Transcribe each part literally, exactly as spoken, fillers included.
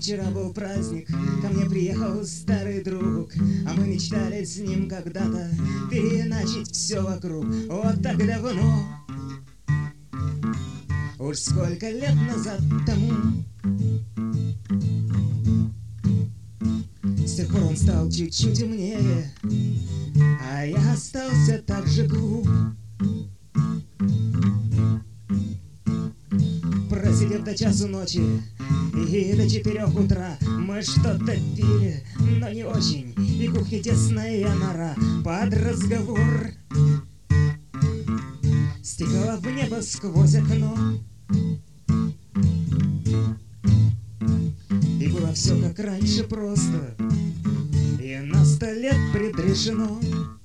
Вчера был праздник, ко мне приехал старый друг, а мы мечтали с ним когда-то переначить все вокруг. Вот так давно, уж сколько лет назад тому. С тех пор он стал чуть-чуть умнее, а я остался так же глуп. Просидев до часу ночи и до четырех утра, мы что-то пили, но не очень, и кухня тесная нора. Под разговор стекала в небо сквозь окно, и было все как раньше просто, и на сто лет предрешено.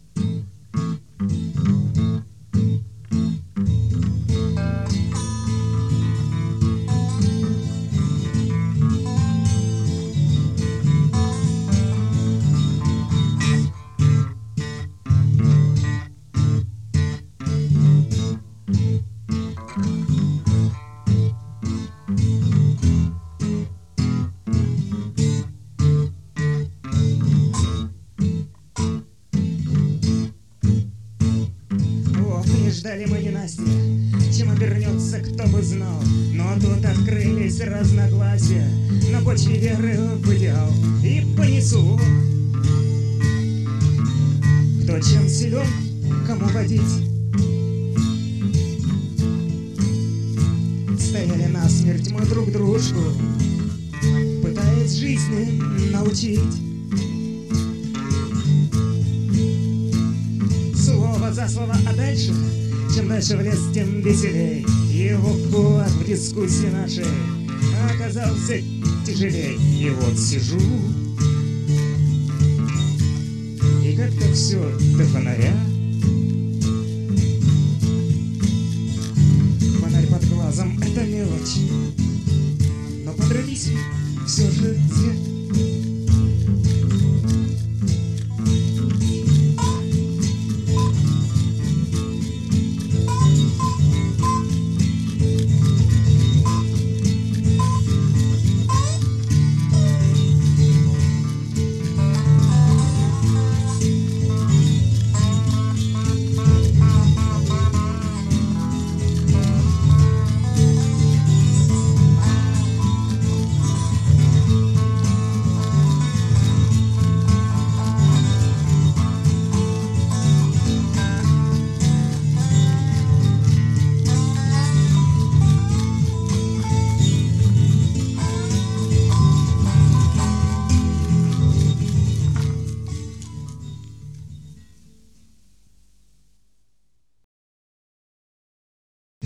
Ждали мы ненастья, чем обернется, кто бы знал. Но тут открылись разногласия на почве веры в идеал. И понесло, кто чем силен, кому водить. Стояли насмерть мы друг дружку, пытаясь жизни научить. Слово за слово, а дальше, чем дальше в лес, тем веселей. Его вклад в дискуссии нашей оказался тяжелей. И вот сижу, и как-то все до фонаря. Фонарь под глазом — это мелочь, но подрались все же цвет.